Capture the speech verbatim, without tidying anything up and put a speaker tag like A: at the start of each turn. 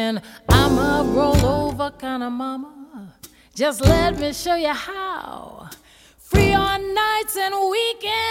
A: saying, I'm a rollover kind of mama. Just let me show you how. Free on nights and weekends.